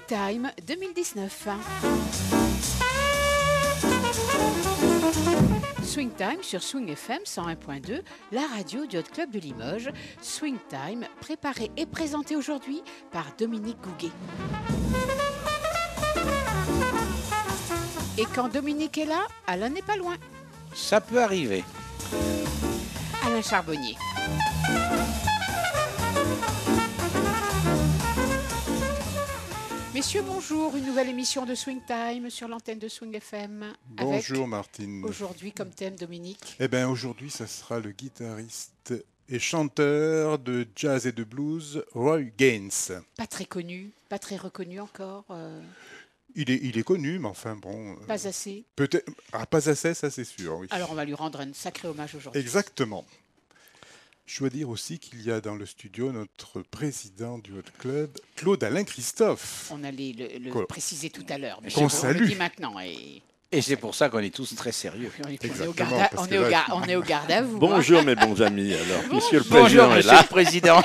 Time 2019. Swing Time sur Swing FM 101.2, la radio du Hot Club de Limoges. Swing Time, préparé et présenté aujourd'hui par Dominique Gouguet. Et quand Dominique est là, Alain n'est pas loin. Ça peut arriver. Alain Charbonnier. Messieurs, bonjour. Une nouvelle émission de Swing Time sur l'antenne de Swing FM. Bonjour Martine. Aujourd'hui, comme thème, Dominique. Eh bien, aujourd'hui, ça sera le guitariste et chanteur de jazz et de blues, Roy Gaines. Pas très connu, pas très reconnu encore. Il est connu, mais enfin bon... Pas assez. Peut-être... Ah, pas assez, ça c'est sûr, oui. Alors, on va lui rendre un sacré hommage aujourd'hui. Exactement. Je dois dire aussi qu'il y a dans le studio notre président du Hot Club, Claude-Alain Christophe. On allait le préciser tout à l'heure, mais qu'on on salue. le dit maintenant. Et c'est pour ça qu'on est tous très sérieux. on est au garde à vous. Bonjour hein. mes bons amis. Alors, Monsieur le Bonjour, Président est Monsieur là. le Président.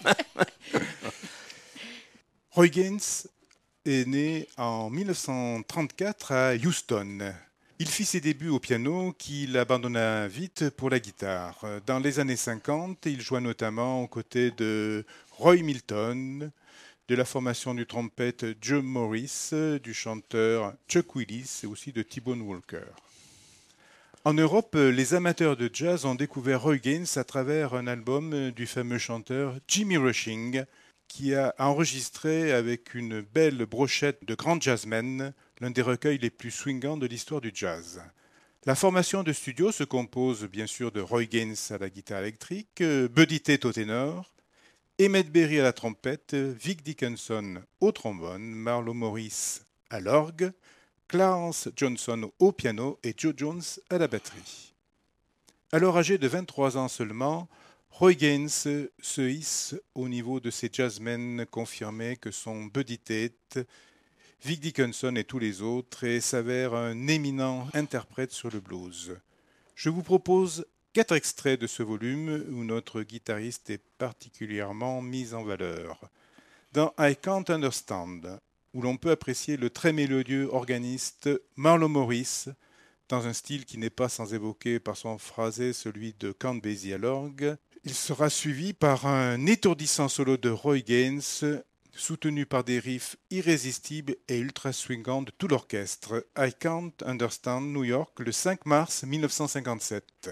Roy Gaines est né en 1934 à Houston. Il fit ses débuts au piano qu'il abandonna vite pour la guitare. Dans les années 50, il joua notamment aux côtés de Roy Milton, de la formation du trompette Joe Morris, du chanteur Chuck Willis et aussi de T-Bone Walker. En Europe, les amateurs de jazz ont découvert Roy Gaines à travers un album du fameux chanteur Jimmy Rushing, qui a enregistré avec une belle brochette de grands jazzmen l'un des recueils les plus swingants de l'histoire du jazz. La formation de studio se compose bien sûr de Roy Gaines à la guitare électrique, Buddy Tate au ténor, Emmett Berry à la trompette, Vic Dickinson au trombone, Marlo Morris à l'orgue, Clarence Johnson au piano et Joe Jones à la batterie. Alors âgé de 23 ans seulement, Roy Gaines se hisse au niveau de ces jazzmen confirmés que sont Buddy Tate, Vic Dickinson et tous les autres et s'avère un éminent interprète sur le blues. Je vous propose 4 extraits de ce volume où notre guitariste est particulièrement mis en valeur. Dans I Can't Understand, où l'on peut apprécier le très mélodieux organiste Marlo Morris, dans un style qui n'est pas sans évoquer par son phrasé celui de Count Basie à l'orgue. Il sera suivi par un étourdissant solo de Roy Gaines, soutenu par des riffs irrésistibles et ultra swingants de tout l'orchestre. I Can't Understand, New York, le 5 mars 1957.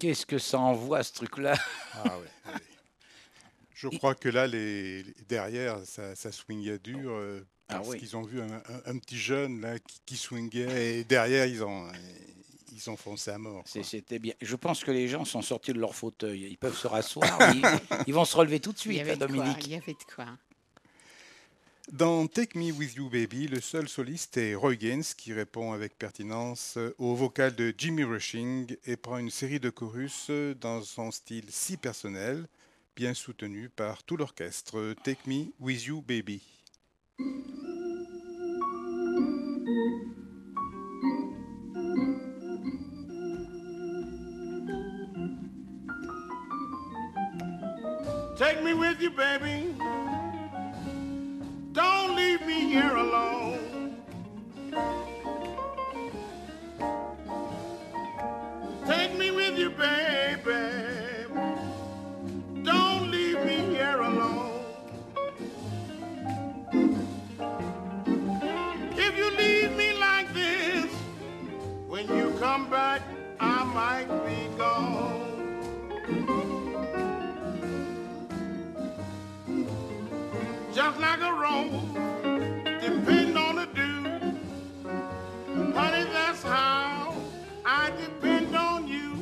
Qu'est-ce que ça envoie, ce truc-là? Ah ouais. Je crois que là, derrière, ça swingait dur parce qu'ils ont vu un petit jeune là qui swingait et derrière, ils ont foncé à mort. C'était bien. Je pense que les gens sont sortis de leur fauteuil. Ils peuvent se rasseoir, ils vont se relever tout de suite, Dominique. Il y avait de quoi. Dans Take Me With You Baby, le seul soliste est Roy Gaines qui répond avec pertinence au vocal de Jimmy Rushing et prend une série de chorus dans son style si personnel, bien soutenu par tout l'orchestre. Take Me With You Baby. Take me with you, baby. Don't leave me here alone. Take me with you, baby. Don't leave me here alone. If you leave me like this, when you come back, I might be gone. Just like a rose, depend on the dew. Honey, that's how I depend on you.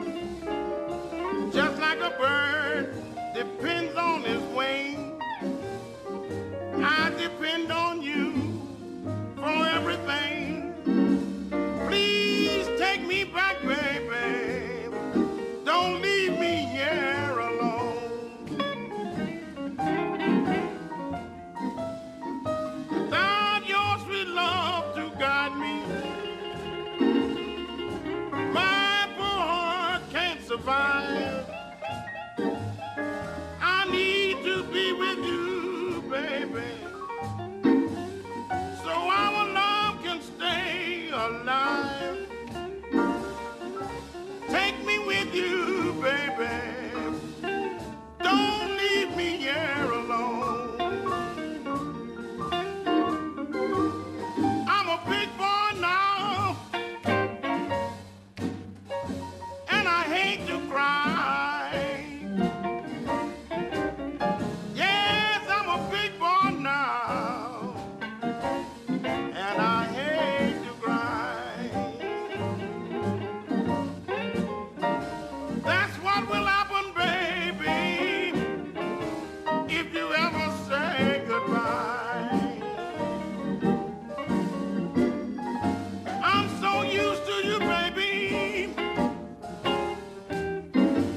Just like a bird depends on his wing, I depend on you for everything. Please take me back, baby. Don't leave me here alone. Without your sweet love to guide me, my poor heart can't survive. I need to be with you, baby, so our love can stay alive. Take me with you, baby. Don't leave me here alone. I'm a big boy now, and I hate to cry. Yes, I'm a big boy now, and I hate to cry. That's what will happen, baby, if you ever say goodbye. I'm so used to you, baby.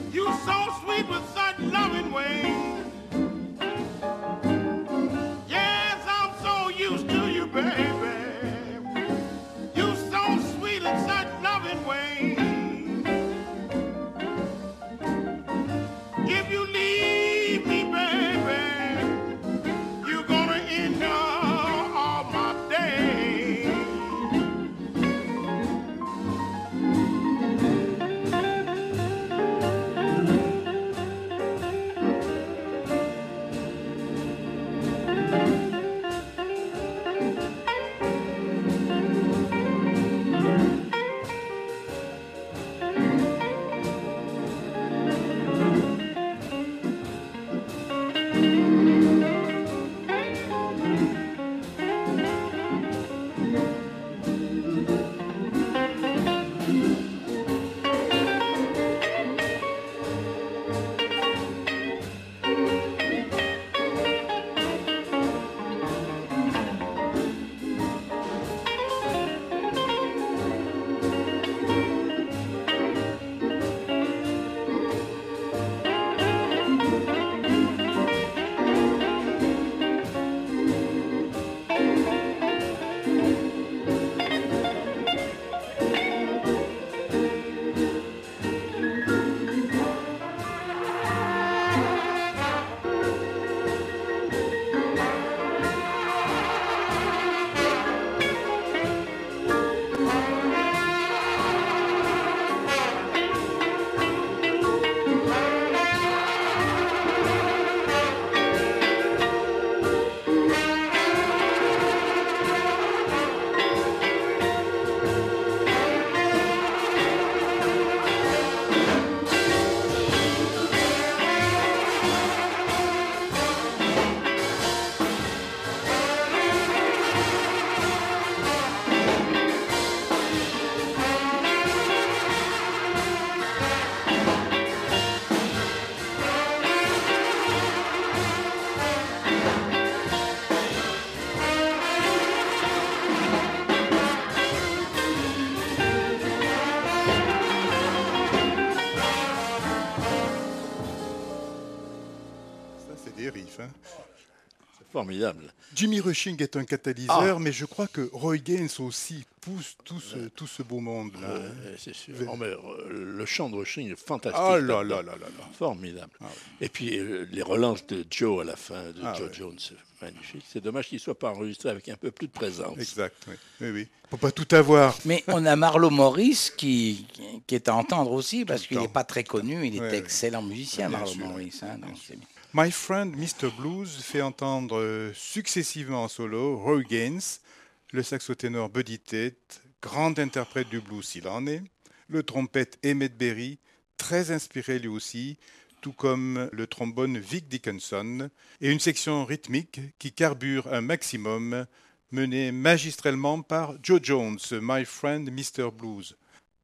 des riffs. Hein. Formidable. Jimmy Rushing est un catalyseur, mais je crois que Roy Gaines aussi pousse tout ce beau monde-là. C'est sûr. Le chant de Rushing est fantastique. Oh là là là là. Formidable. Ah, oui. Et puis les relances de Joe à la fin, de Joe oui. Jones, magnifique. C'est dommage qu'il ne soit pas enregistré avec un peu plus de présence. Exact, oui. Oui. Faut pas tout avoir. Mais on a Marlo Morris qui est à entendre aussi, parce qu'il temps. n'est pas très connu. Il est Ouais, excellent musicien, bien Marlo sûr. Morris. Hein, donc c'est bien. My Friend Mr. Blues fait entendre successivement en solo Roy Gaines, le saxoténor Buddy Tate, grand interprète du blues s'il en est, le trompette Emmett Berry, très inspiré lui aussi, tout comme le trombone Vic Dickinson, et une section rythmique qui carbure un maximum, menée magistralement par Joe Jones, My Friend Mr. Blues.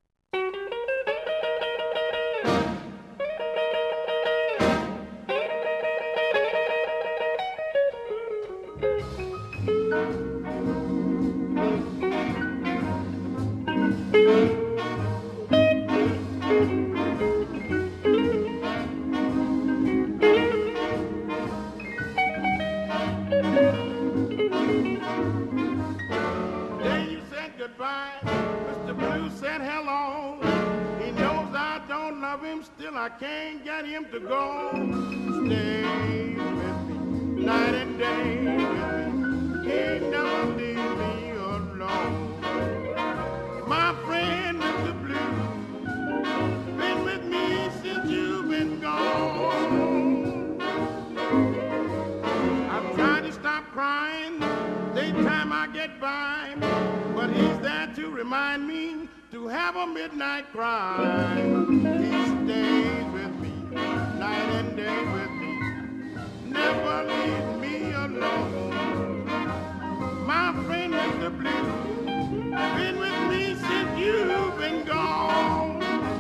Day you said goodbye, Mr. Blue said hello. He knows I don't love him, still I can't get him to go. Stay with me, night and day with me. He never leave me alone. My friend Mr. Blue, been with me since you've been gone. I've tried to stop crying, daytime I get by, but he's there to remind me to have a midnight cry. He stays with me, night and day with me, never leaves me alone. My friend Mr. Blue, been with me since you've been gone.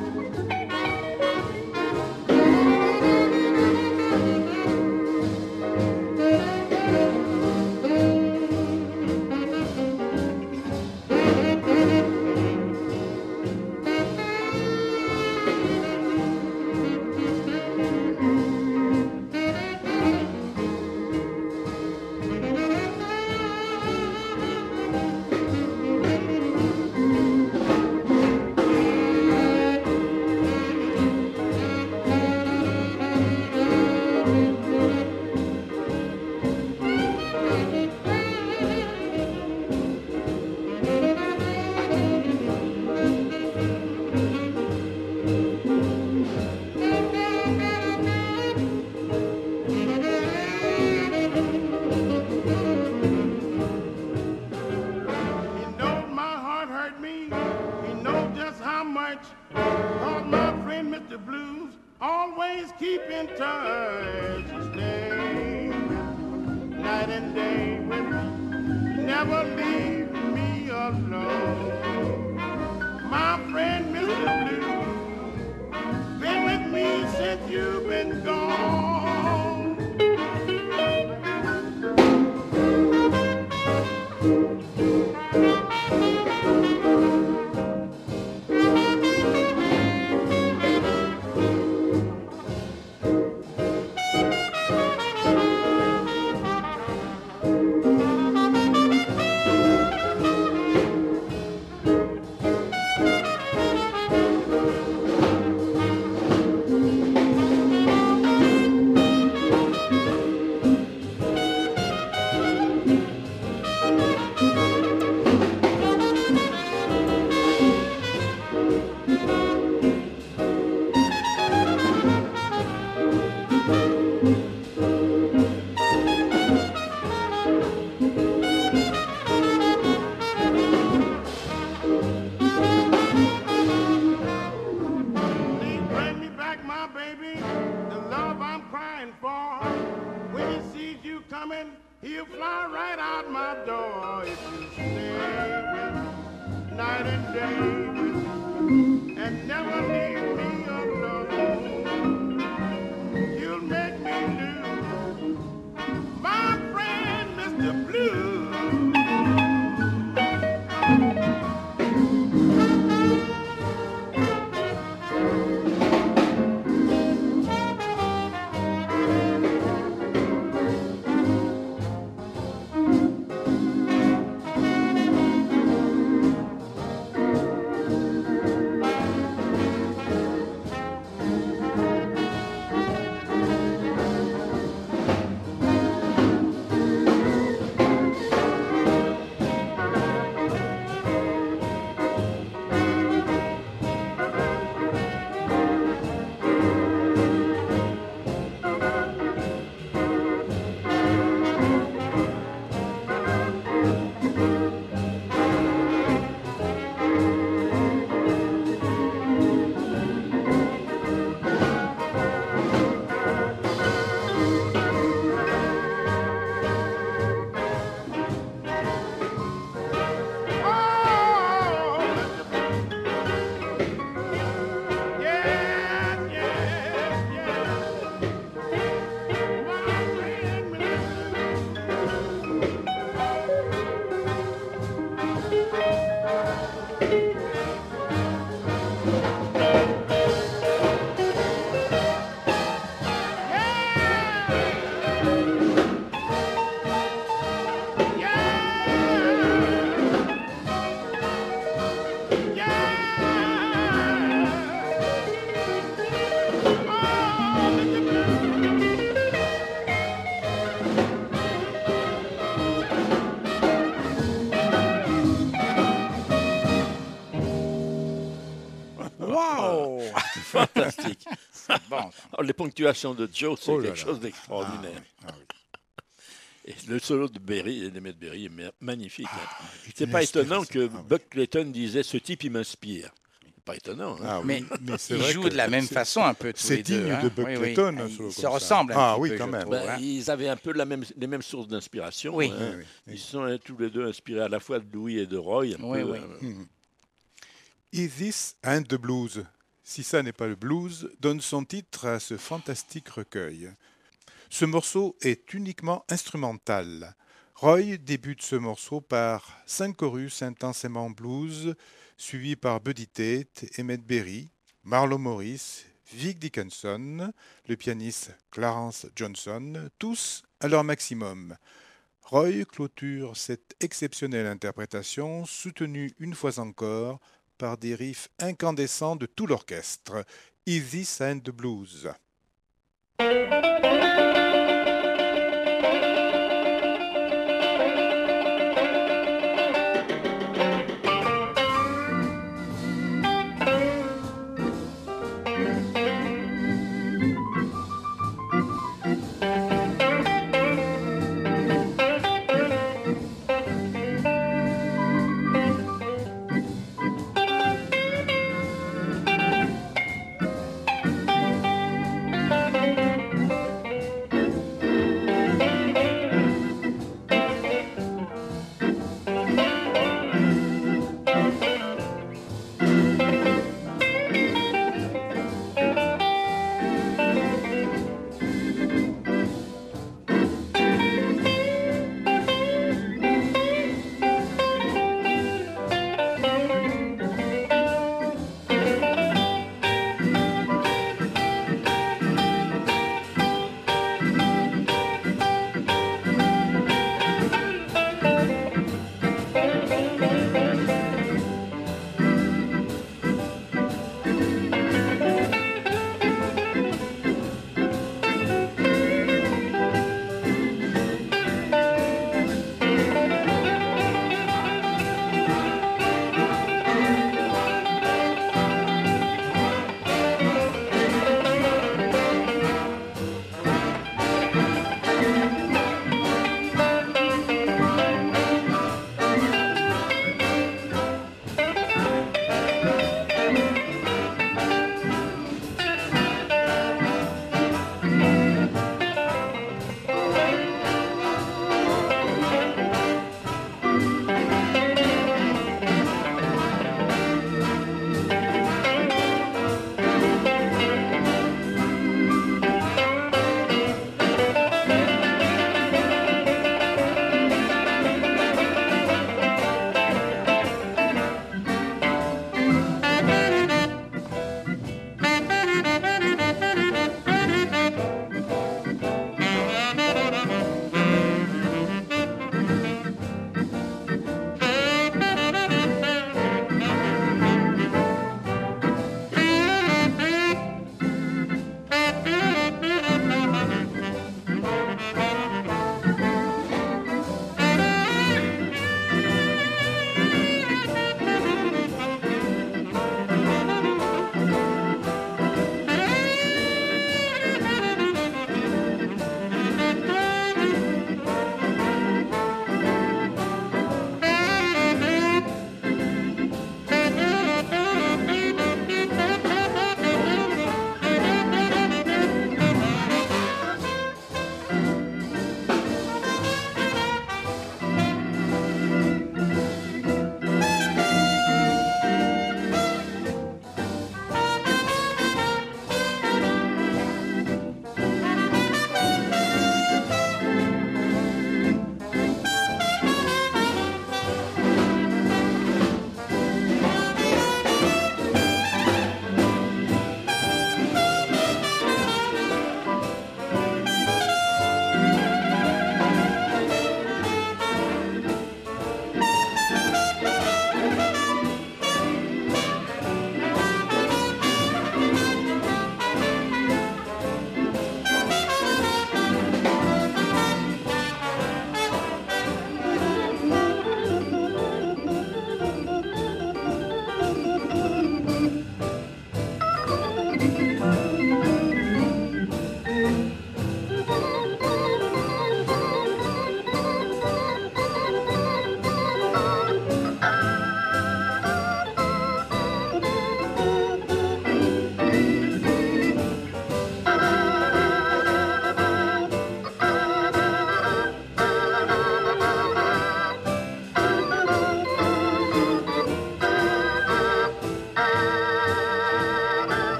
He knows my heart hurt me. He knows just how much. Cause my friend Mr. Blues always keep in touch. He stays with me, night and day with me. Never leave me alone. My friend Mr. Blue, been with me since you've been gone. Please bring me back my baby, the love I'm crying for. When he sees you coming, he'll fly right out my door. If you stay with me, night and day with me, and never leave me alone, you'll make me lose my friend Mr. Blue. Waouh. Fantastique. Bon. Alors, les ponctuations de Joe, c'est Oh là quelque là. chose d'extraordinaire. Ah oui. Et le solo de Berry, d'Emmett Berry, est magnifique. C'est une pas étonnant inspiration. que Ah oui. Buck Clayton disait ce type, il m'inspire. C'est pas étonnant. Hein. Ah oui, Mais c'est ils vrai jouent que de la même c'est- façon un peu tous c'est les deux. digne hein. de Buck Oui, Clayton, oui. un solo Ils se comme ça. ressemblent un Ah petit oui, peu, quand je même. trouve, Ben, hein. ils avaient un peu les mêmes sources d'inspiration. Oui. hein. Oui, oui. Ils sont tous les deux inspirés à la fois de Louis et de Roy. Un Oui, peu, oui. Is This and the Blues? Si ça n'est pas le blues, donne son titre à ce fantastique recueil. Ce morceau est uniquement instrumental. Roy débute ce morceau par 5 chorus intensément blues, suivis par Buddy Tate, Emmett Berry, Marlo Morris, Vic Dickinson, le pianiste Clarence Johnson, tous à leur maximum. Roy clôture cette exceptionnelle interprétation, soutenue une fois encore par des riffs incandescents de tout l'orchestre. Is This and the Blues?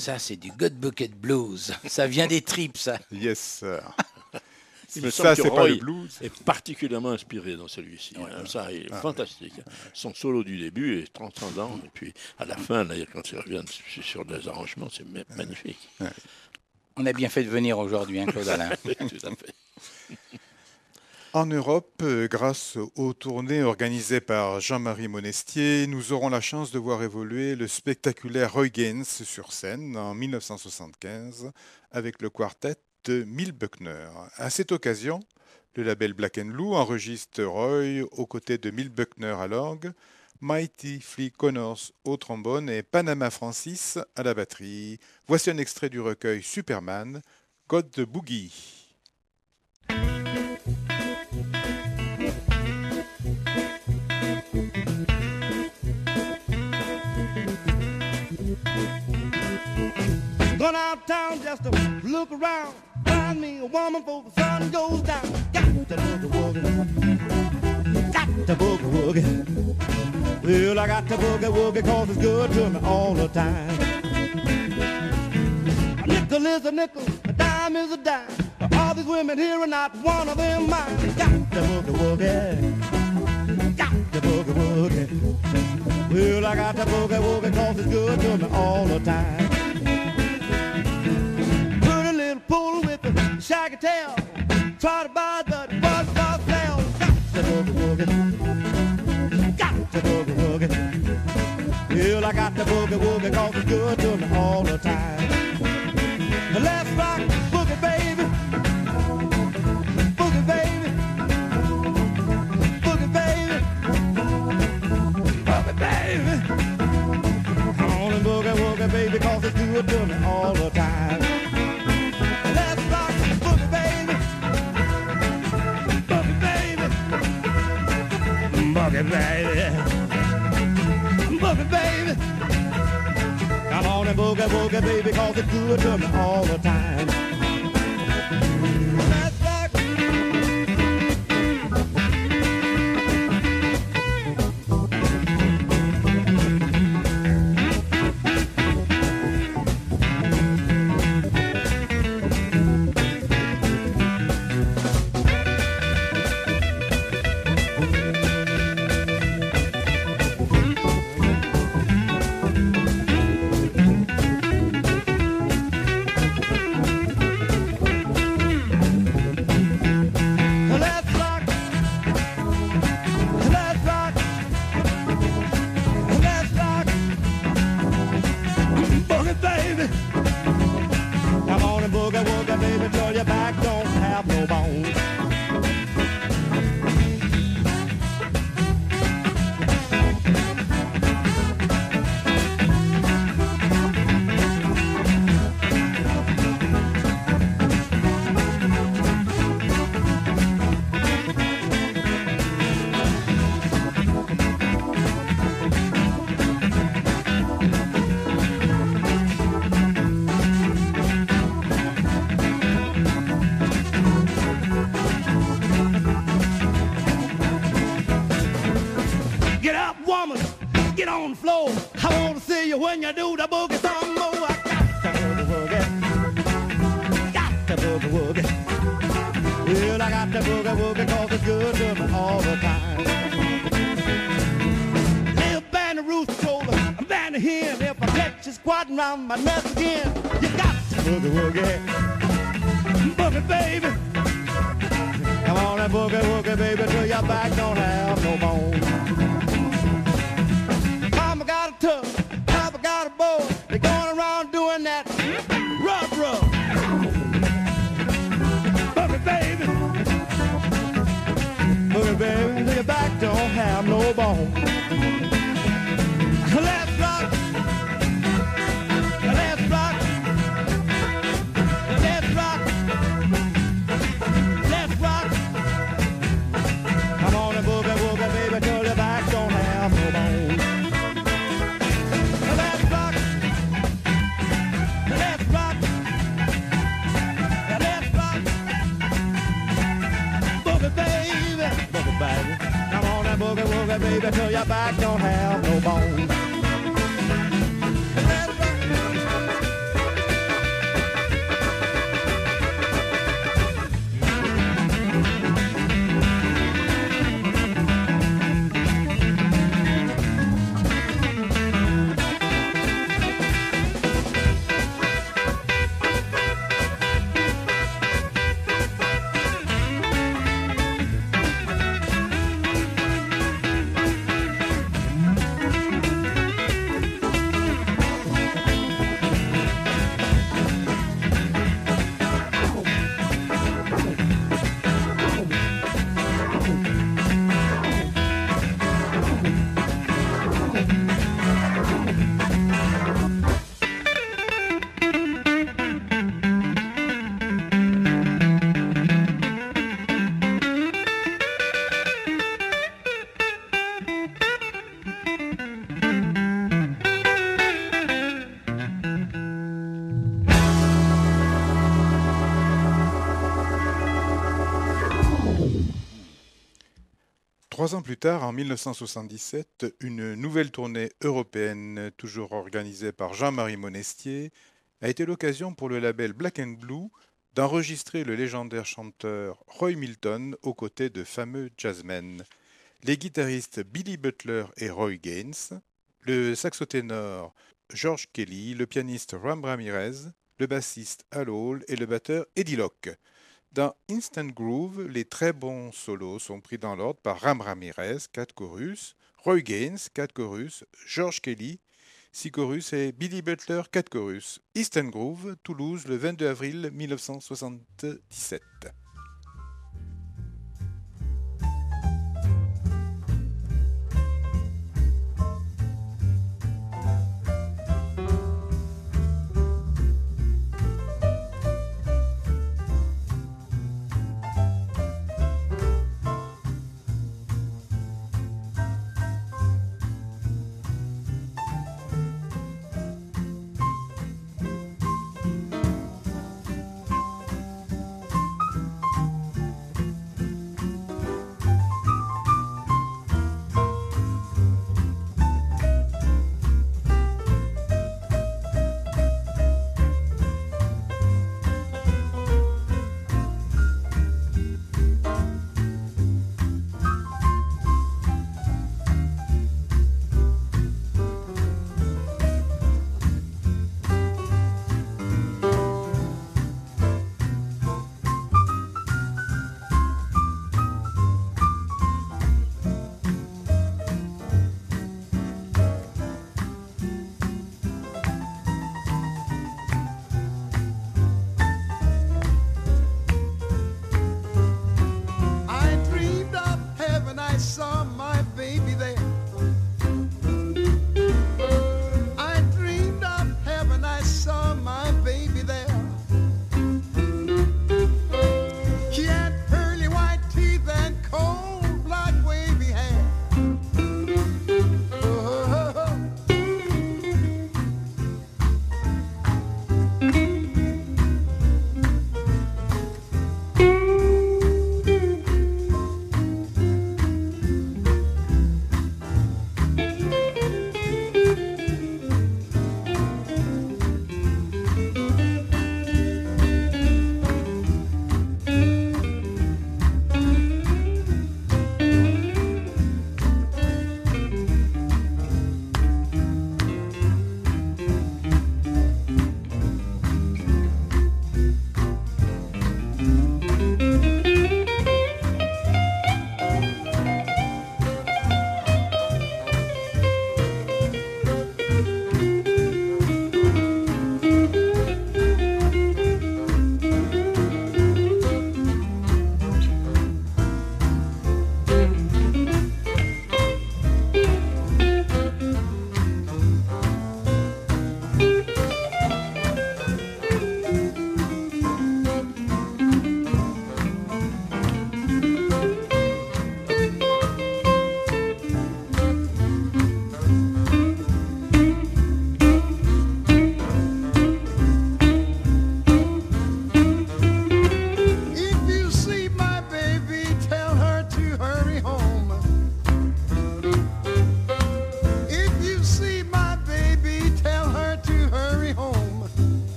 Ça, c'est du God Bucket Blues. Ça vient des tripes, ça. Yes, sir. Il me Ça, semble que c'est pas Roy le blues. est particulièrement inspiré dans celui-ci. Ça est fantastique. Son solo du début est transcendant. Et puis, à la fin, là, quand il revient sur des arrangements, c'est magnifique. On a bien fait de venir aujourd'hui, hein, Claude Alain. Tout à fait. En Europe, grâce aux tournées organisées par Jean-Marie Monestier, nous aurons la chance de voir évoluer le spectaculaire Roy Gaines sur scène en 1975 avec le quartet de Mill Buckner. À cette occasion, le label Black & Blue enregistre Roy aux côtés de Mill Buckner à l'orgue, Mighty Flea Connors au trombone et Panama Francis à la batterie. Voici un extrait du recueil Superman, God the Boogie. Go downtown just to look around. Find me a woman before the sun goes down. Got to boogie woogie. Got to boogie woogie. Well, I got to boogie woogie 'cause it's good to me all the time. A nickel is a nickel, a dime is a dime. But all these women here are not one of them mine. Got to boogie woogie. Got to boogie woogie. Well, I got to boogie woogie 'cause it's good to me all the time. Pull with the shaggy tail, try to buy but buzz fell. Got to boogie woogie, got to boogie woogie. Well, I got to boogie woogie 'cause it's good to me all the time. Let's rock boogie baby, boogie baby, boogie baby, boogie baby. Come on and boogie woogie baby 'cause it's good to me all the time. Boogie baby, boogie baby, come on and boogie woogie baby 'cause it's good to me all the time. Let's rock. When you do the boogie some more, I got to boogie woogie, got to boogie woogie. Well, I got to boogie woogie 'cause it's good to me all the time. Little band of rooster shoulder, a band of hen. If I catch you squatting round my neck again, you got to boogie woogie, boogie baby. Come on and boogie woogie baby till your back don't have no bone. Mama got a tub, Papa got a bowl. They're going around doing that rub. Boogie baby, boogie baby, till your back don't have no bone. Let's rock, let's rock, let's rock, let's rock. Come on and boogie woogie baby till your back don't have no bone. Baby. Come on and boogie woogie baby till your back don't have no bones. Let's rock. 3 ans plus tard, en 1977, une nouvelle tournée européenne, toujours organisée par Jean-Marie Monestier, a été l'occasion pour le label Black and Blue d'enregistrer le légendaire chanteur Roy Milton aux côtés de fameux jazzmen. Les guitaristes Billy Butler et Roy Gaines, le saxoténor George Kelly, le pianiste Ram Ramirez, le bassiste Al Hall et le batteur Eddie Locke. Dans Instant Groove, les très bons solos sont pris dans l'ordre par Ram Ramirez, 4 chorus, Roy Gaines, 4 chorus, George Kelly, 6 chorus et Billy Butler, 4 chorus. Instant Groove, Toulouse, le 22 avril 1977.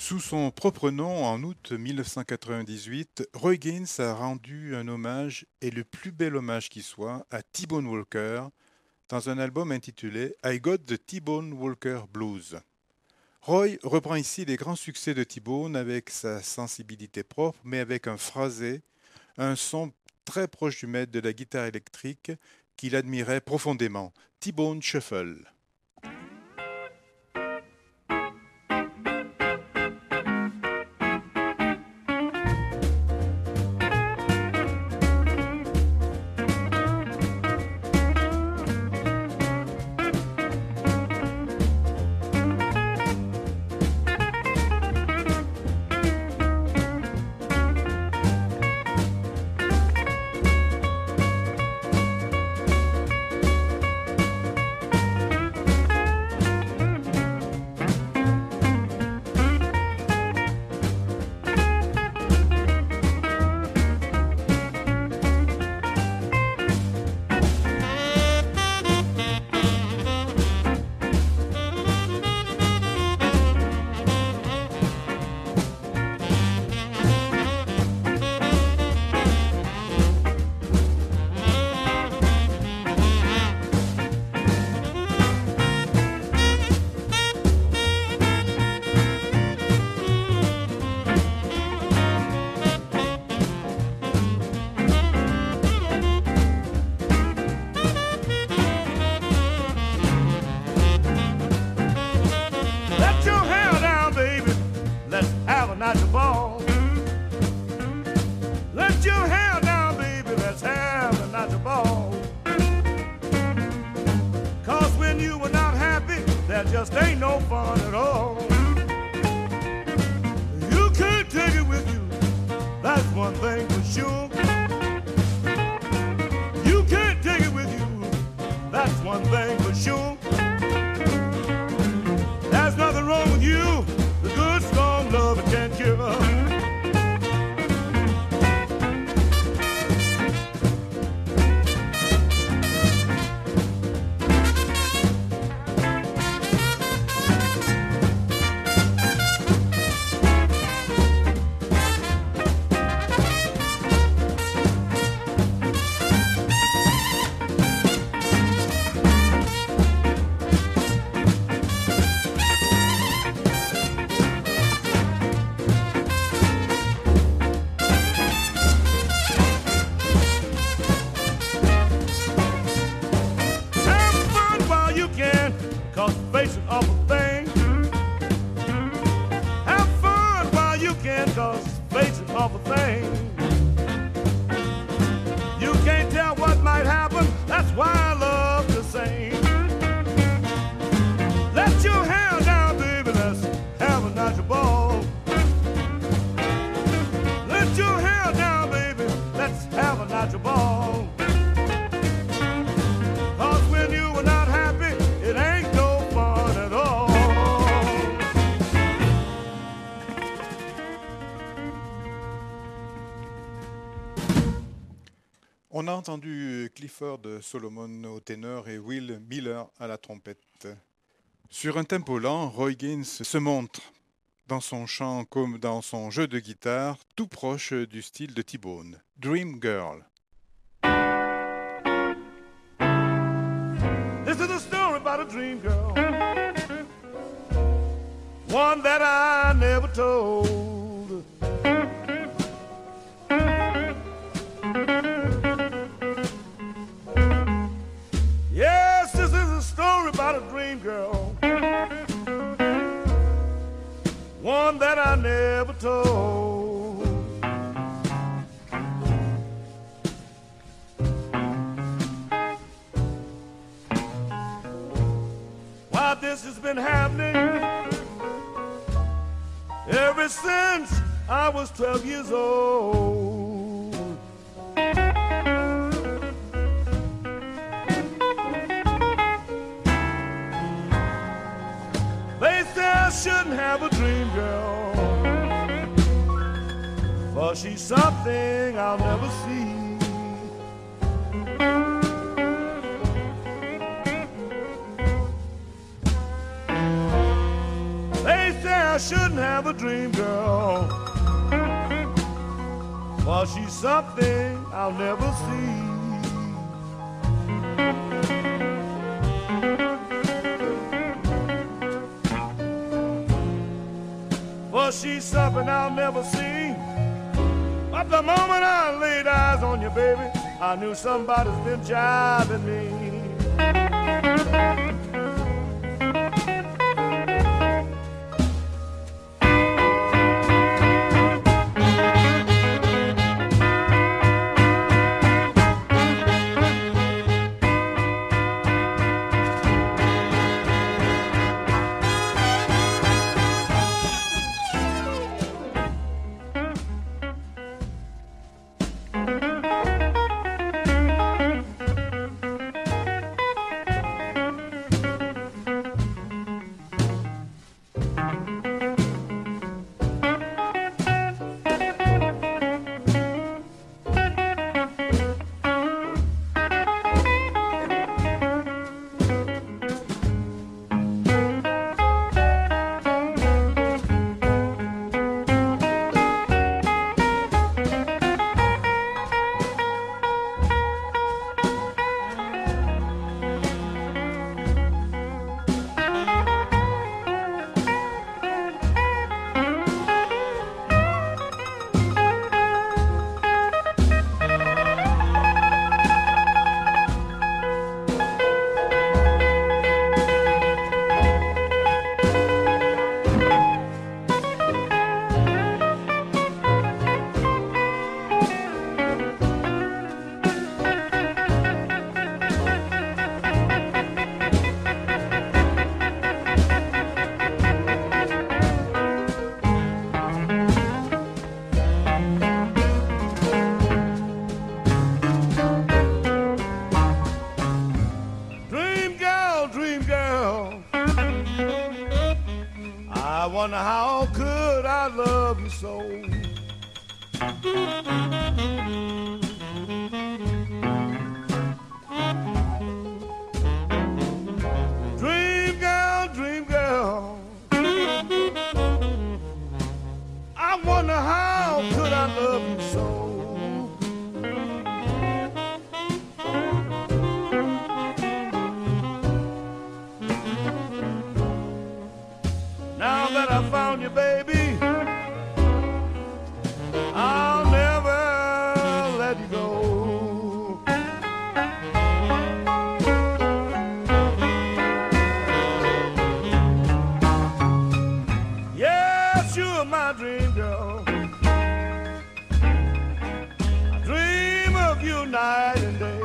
Sous son propre nom, en août 1998, Roy Gaines a rendu un hommage, et le plus bel hommage qui soit, à T-Bone Walker, dans un album intitulé I Got the T-Bone Walker Blues. Roy reprend ici les grands succès de T-Bone avec sa sensibilité propre, mais avec un phrasé, un son très proche du maître de la guitare électrique qu'il admirait profondément, T-Bone Shuffle. Just ain't no fun at all. You can't take it with you, that's one thing for sure. You can't take it with you, that's one thing for sure. There's nothing wrong with you, the good strong love it can't cure. On a entendu Clifford Solomon au ténor et Will Miller à la trompette. Sur un tempo lent, Roy Gaines se montre dans son chant comme dans son jeu de guitare, tout proche du style de T-Bone. Dream Girl. This is a story about a dream girl, one that I never told. Yes, this is a story about a dream girl, one that I never told. Why this has been happening ever since I was 12 years old. They say I shouldn't have a dream girl, for she's something I'll never see. They say I shouldn't have a dream girl, for she's something I'll never see. For she's something I'll never see. But the moment I laid eyes on you, baby, I knew somebody's been jiving me. wonder how could I love you so? Dream girl, I wonder how could I love you so? Now that I found you, baby, I'll never let you go. Yes, you're my dream girl. I dream of you night and day.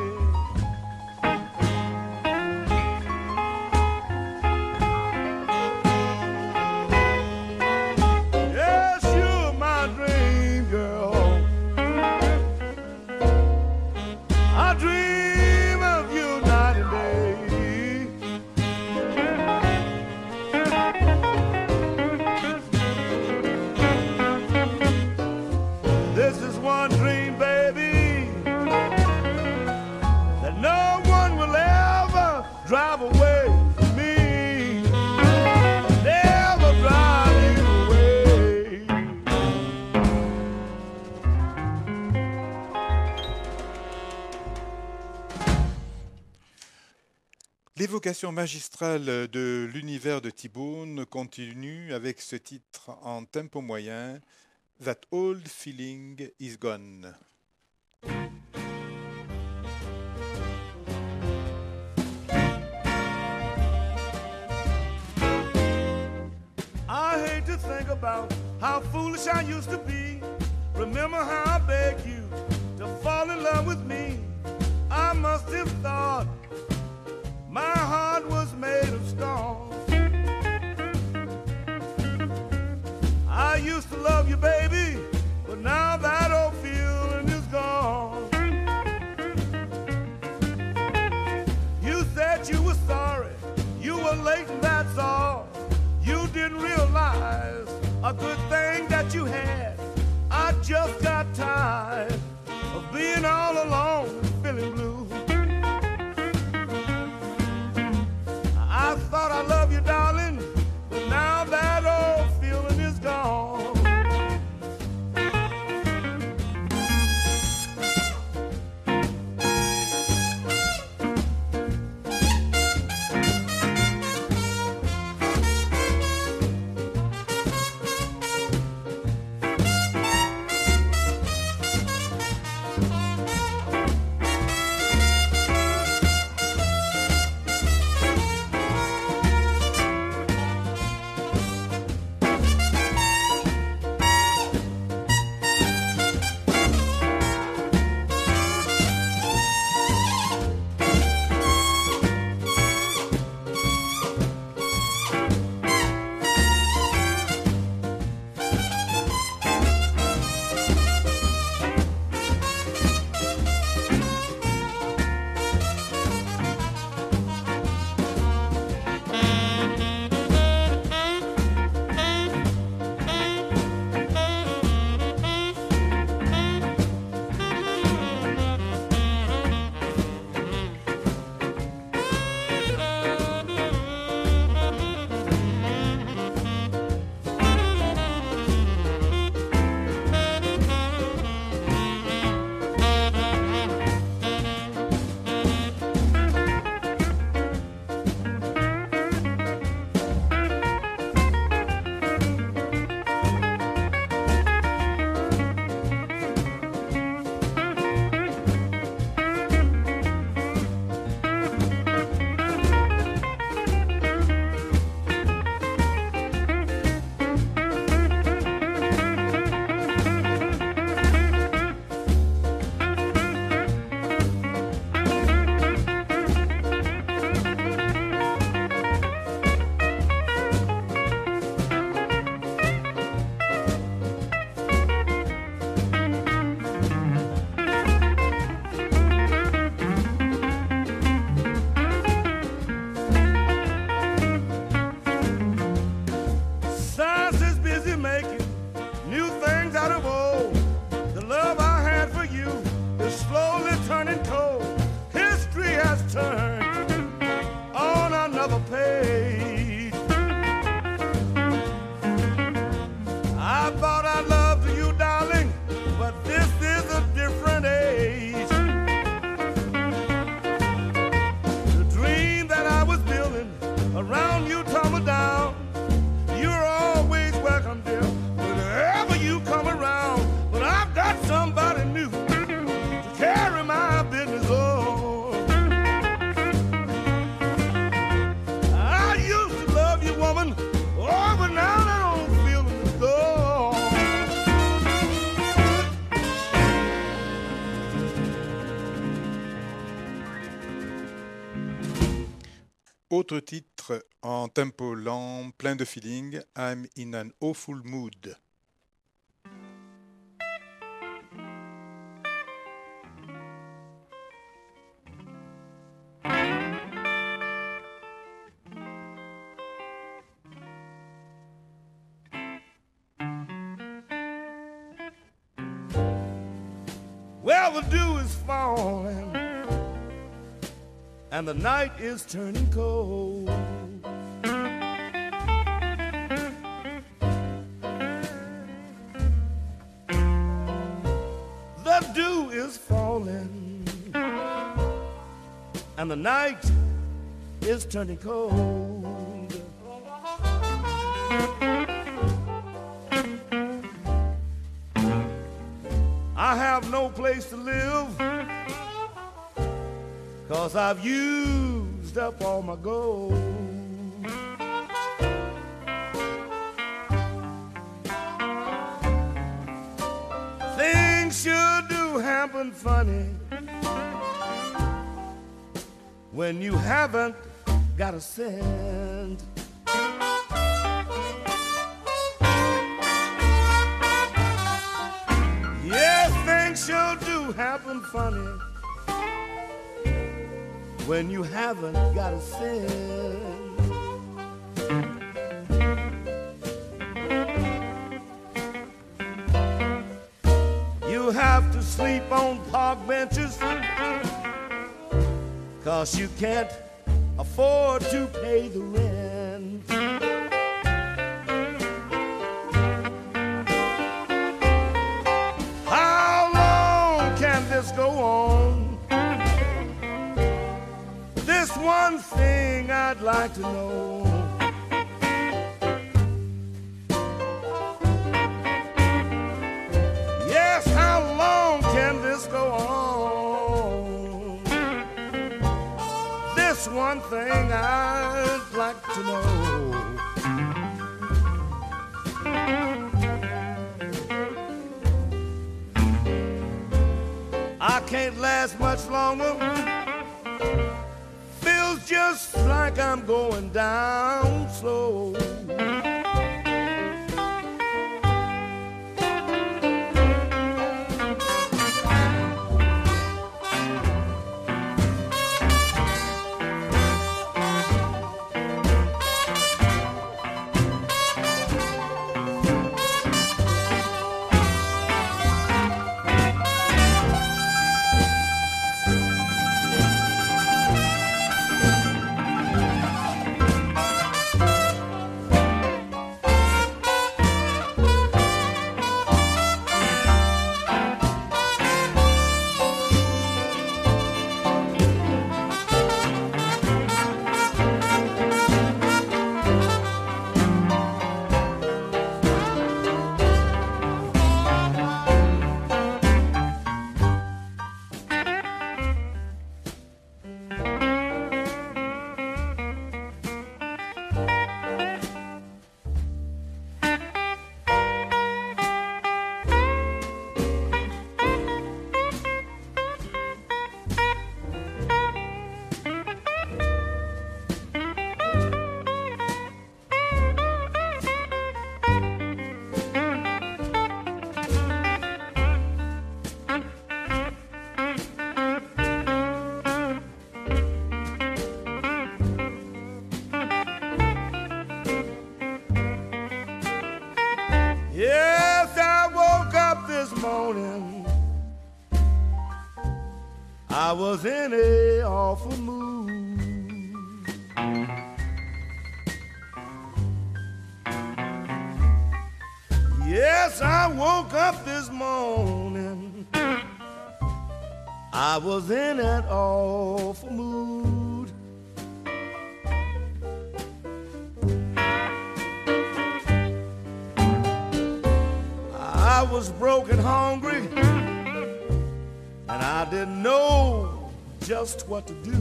Drive away from me, never drive you away. L'évocation magistrale de l'univers de T-Bone continue avec ce titre en tempo moyen, That Old Feeling Is Gone. I hate to think about how foolish I used to be. Remember how I begged you to fall in love with me. I must have thought my heart was made of stone. I used to love you, baby, but now that old feeling is gone. You said you were sorry, you were late and that's all. You didn't realize a good thing that you had. I just got tired of being all alone and feeling blue. I thought I loved you, darling, but now that old feeling Autre titre en tempo lent, plein de feeling, I'm in an awful mood. Well, the dew is falling and the night is turning cold. The dew is falling and the night is turning cold. I have no place to live, 'cause I've used up all my gold. Things sure do happen funny when you haven't got a cent. Yes, things sure do happen funny when you haven't got a cent. You have to sleep on park benches 'cause you can't afford to pay the rent. How long can this go on? This one thing I'd like to know. Yes, how long can this go on? This one thing I'd like to know. I can't last much longer. Feels just like I'm going down slow. Yes, I woke up this morning. I was in a awful mood. Yes, I woke up this morning. I was in an awful mood. I was broke and hungry, and I didn't know just what to do.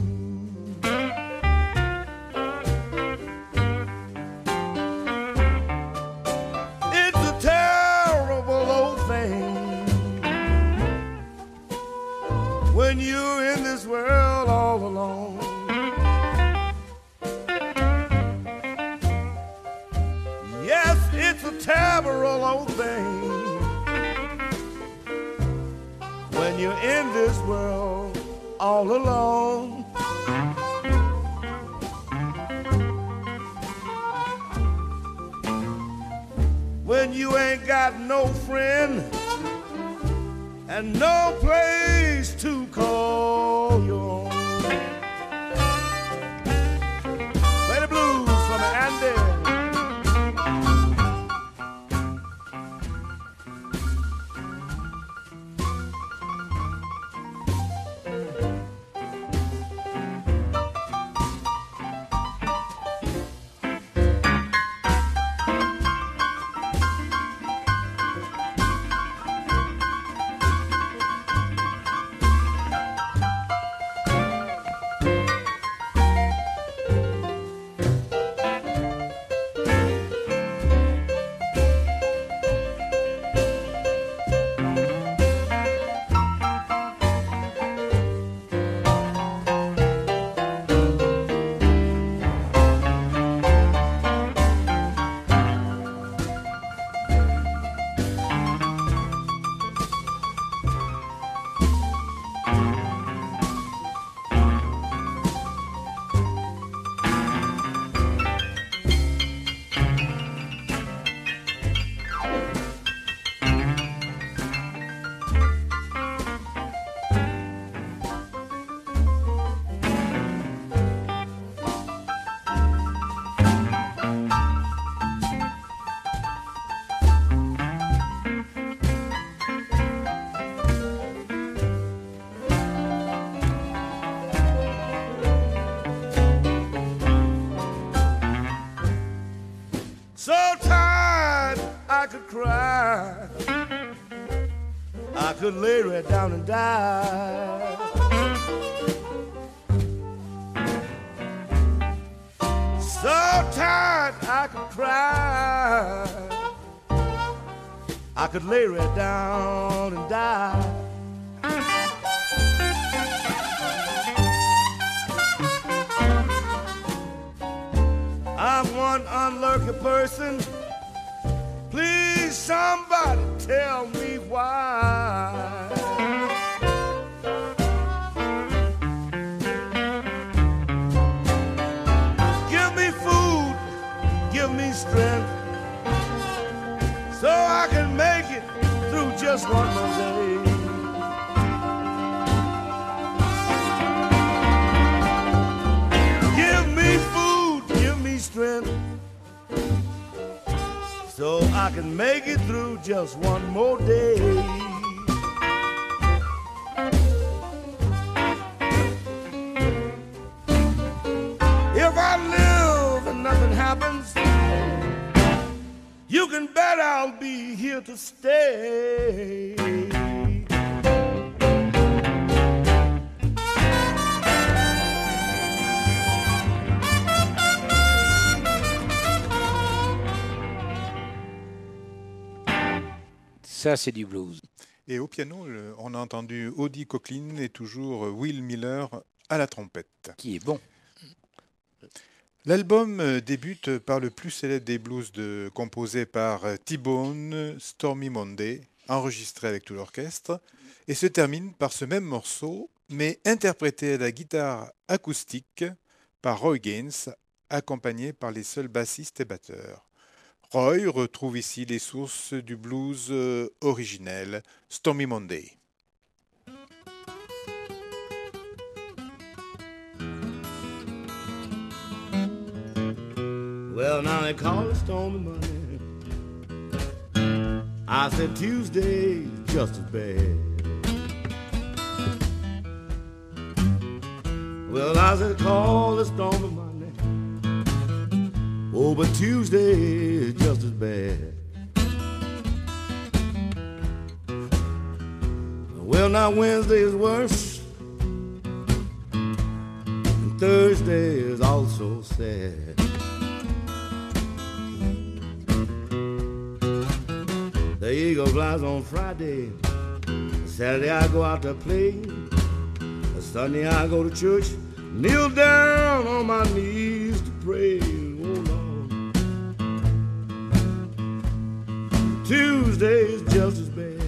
It's a terrible old thing when you're in this world all alone. terrible old thing when you're in this world all alone. When you ain't got no friend and no place to call your own. Play the blues for me, Andy. Cry, I could lay right down and die. So tired I could cry, I could lay right down and die. I'm one unlucky person. Please, somebody tell me why. Give me food, give me strength, so I can make it through just one more day. Give me food, give me strength, so I can make it through just one more day. If I live and nothing happens, you can bet I'll be here to stay. Ça, c'est du blues. Et au piano, on a entendu Audie Coughlin et toujours Will Miller à la trompette. Qui est bon. L'album débute par le plus célèbre des blues composé par T-Bone, Stormy Monday, enregistré avec tout l'orchestre, et se termine par ce même morceau, mais interprété à la guitare acoustique par Roy Gaines, accompagné par les seuls bassistes et batteurs. Roy retrouve ici les sources du blues originel, Stormy Monday. Well, now they call it Stormy Monday. I said Tuesday just as bad. Well, I said call it Stormy Monday. Oh, but Tuesday is just as bad. Well, now Wednesday is worse, and Thursday is also sad. The eagle flies on Friday, Saturday I go out to play, Sunday I go to church, kneel down on my knees to pray. Oh Lord, Tuesday's just as bad.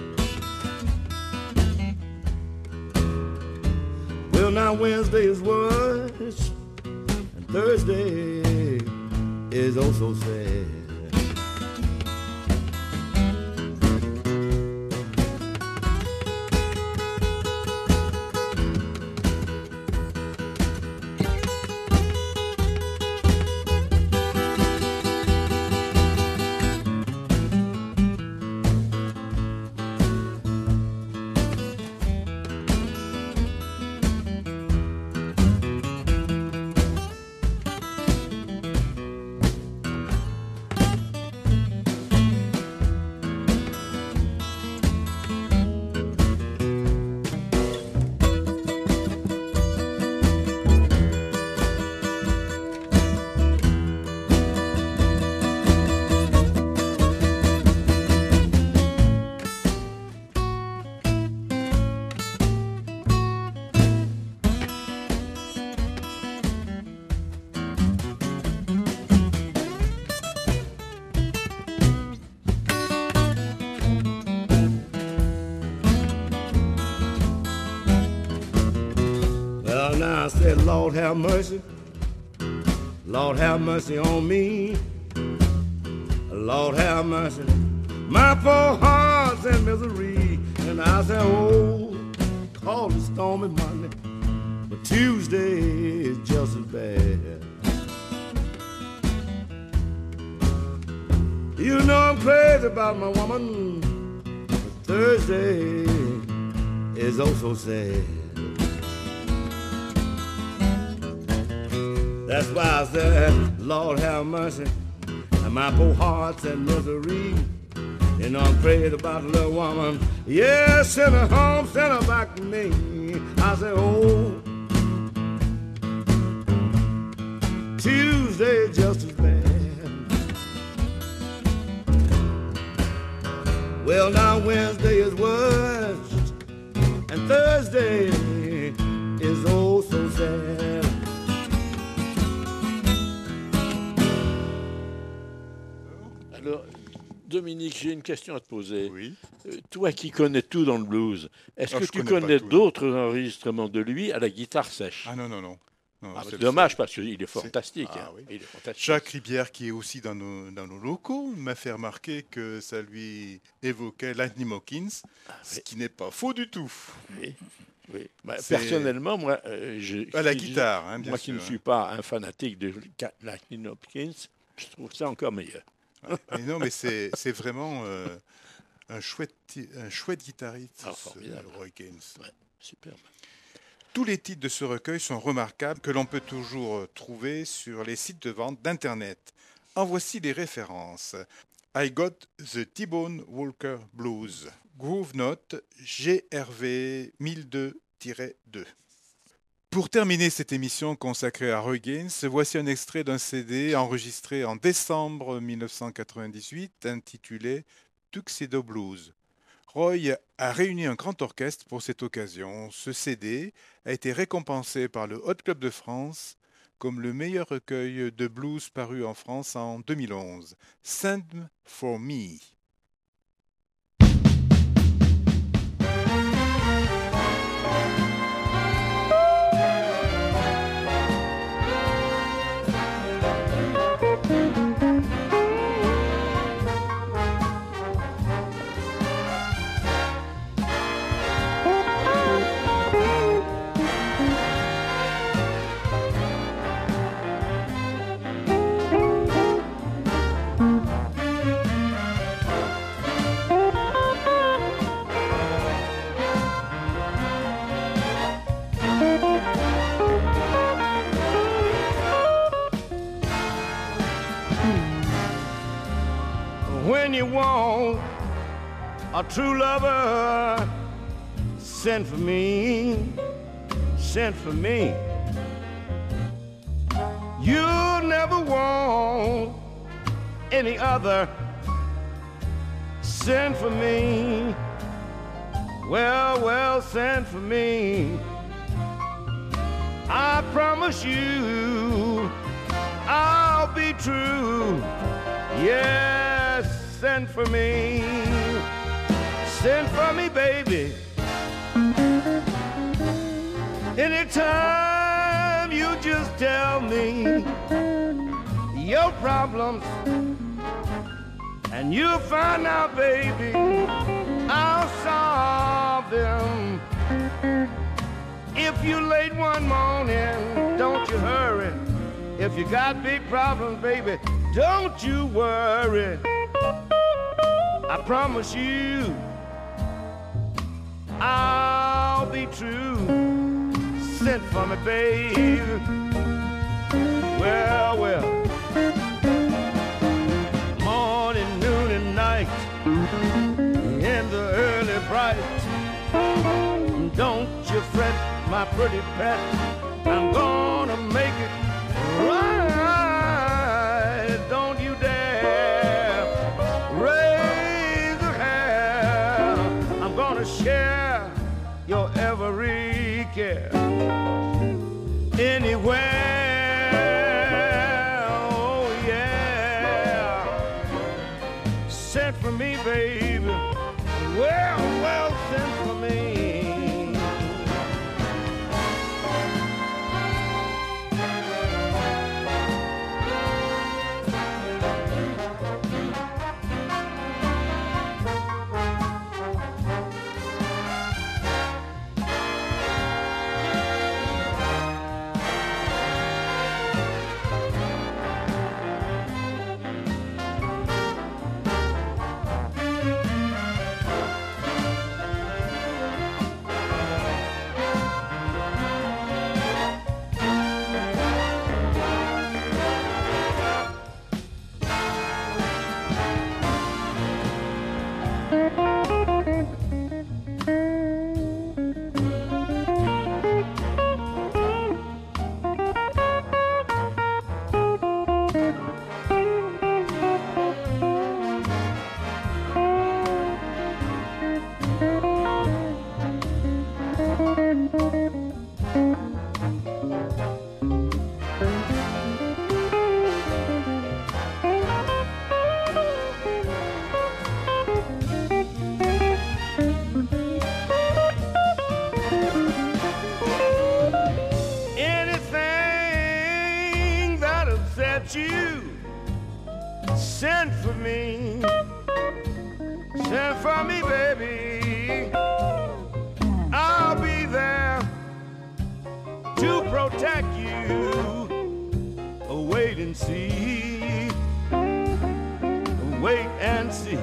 Well, now Wednesday is worse, and Thursday is oh so sad. I said, Lord have mercy, Lord have mercy on me, Lord have mercy, my poor heart's in misery. And I said, oh, call it stormy Monday, but Tuesday is just as bad. You know I'm crazy about my woman, but Thursday is oh so sad. That's why I said, Lord have mercy, and my poor heart's in misery. You know I'm crazy about a little woman. Yeah, send her home, send her back to me. I said, oh, Tuesday just as bad. Well, now Wednesday is worse, and Thursday is oh so sad. Alors, Dominique, j'ai une question à te poser. Oui. Toi qui connais tout dans le blues, est-ce que je tu connais pas connais tout, d'autres enregistrements de lui à la guitare sèche? Ah non, non, non. Non, Ah, c'est c'est le dommage seul. parce qu'il est fantastique. Ah hein. oui. Il est fantastique. Jacques Ribière, qui est aussi dans nos locaux, m'a fait remarquer que ça lui évoquait Lightning Hawkins, ce oui. qui n'est pas faux du tout. Oui. Oui. Bah, C'est- personnellement, moi, À la guitare, hein, bien moi sûr. qui ne suis pas un fanatique de Lightning Hopkins, je trouve ça encore meilleur. Mais non, mais c'est vraiment un chouette guitariste, Ah, formidable. Roy Gaines. Ouais, superbe. Tous les titres de ce recueil sont remarquables, que l'on peut toujours trouver sur les sites de vente d'Internet. En voici les références. I Got the T-Bone Walker Blues. Groove Note GRV 1002-2. Pour terminer cette émission consacrée à Roy Gaines, voici un extrait d'un CD enregistré en décembre 1998 intitulé Tuxedo Blues. Roy a réuni un grand orchestre pour cette occasion. Ce CD a été récompensé par le Hot Club de France comme le meilleur recueil de blues paru en France en 2011. Send for Me. When you want a true lover, send for me, send for me. You'll never want any other, send for me. Well, well, send for me. I promise you I'll be true. Yes, send send for me. Send for me, baby. Anytime you just tell me your problems, and you'll find out, baby, I'll solve them. If you're late one morning, don't you hurry. If you got big problems, baby, don't you worry. I promise you, I'll be true. Send for me, baby. Well, well. Morning, noon, and night, in the early bright. Don't you fret, my pretty pet. I'm gonna make it right. Don't you dare raise a hair. I'm gonna share your every care. Anywhere, oh yeah. Send for me, baby. Well, well, send for me. You send for me, send for me, baby. I'll be there to protect you. Wait and see, wait and see.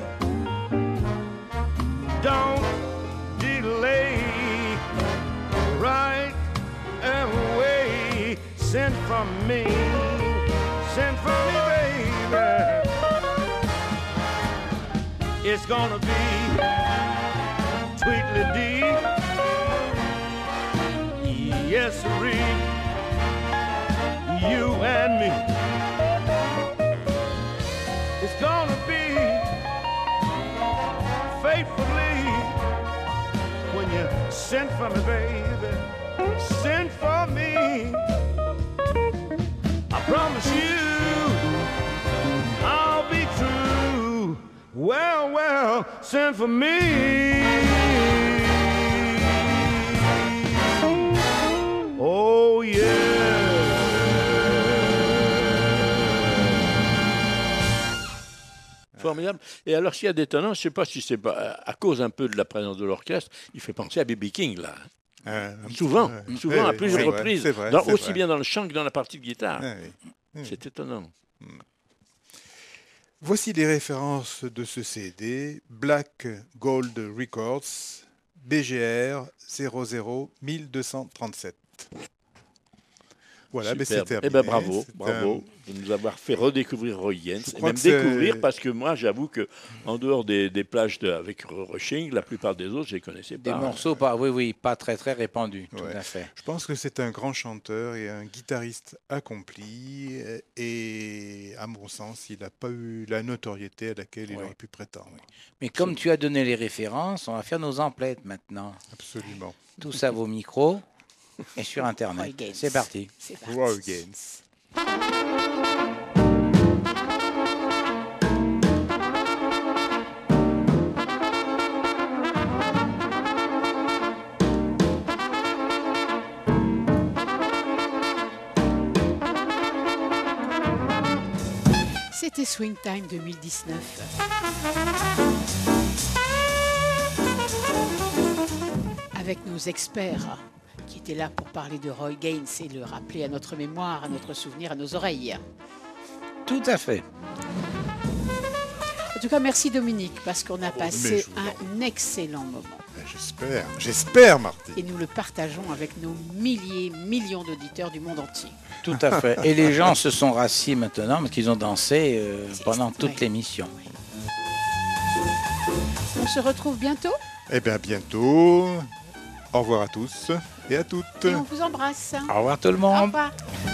Don't delay, right away. Send for me. Send for me, baby. It's gonna be Tweedledee. Yes, sirree. You and me. It's gonna be faithfully when you send for me, baby. Send for me. I promise you I'll be true. Well, well, send for me. Oh, yeah. Formidable. Et alors, s'il y a d'étonnant, je ne sais pas si c'est pas à cause un peu de la présence de l'orchestre, il fait penser à B.B. King, là. Souvent, à plusieurs reprises, aussi bien dans le chant que dans la partie de guitare. C'est étonnant. Voici les références de ce CD, Black Gold Records, BGR 001237. Voilà, mais c'est terminé. Eh ben bravo de nous avoir fait redécouvrir Roy Haynes. Et même découvrir, parce que moi, j'avoue qu'en dehors des plages avec Rushing, la plupart des autres, je ne les connaissais pas. Des morceaux, pas très très répandus, tout à fait. Je pense que c'est un grand chanteur et un guitariste accompli. Et à mon sens, il n'a pas eu la notoriété à laquelle il aurait pu prétendre. Mais comme tu as donné les références, on va faire nos emplettes maintenant. Absolument. Tout ça vos micros. Et sur Internet. C'est parti. Roy Haynes. C'est Swing Time 2019. Avec nos experts qui étaient là pour parler de Roy Gaines et le rappeler à notre mémoire, à notre souvenir, à nos oreilles. Tout à fait. En tout cas, merci Dominique, parce qu'on a passé un excellent moment. J'espère, Marty. Et nous le partageons avec nos millions d'auditeurs du monde entier. Tout à fait. Et les gens se sont rassis maintenant parce qu'ils ont dansé pendant toute l'émission. On se retrouve bientôt. Eh bien, bientôt. Au revoir à tous et à toutes. Et on vous embrasse. Au revoir tout le monde. Au revoir.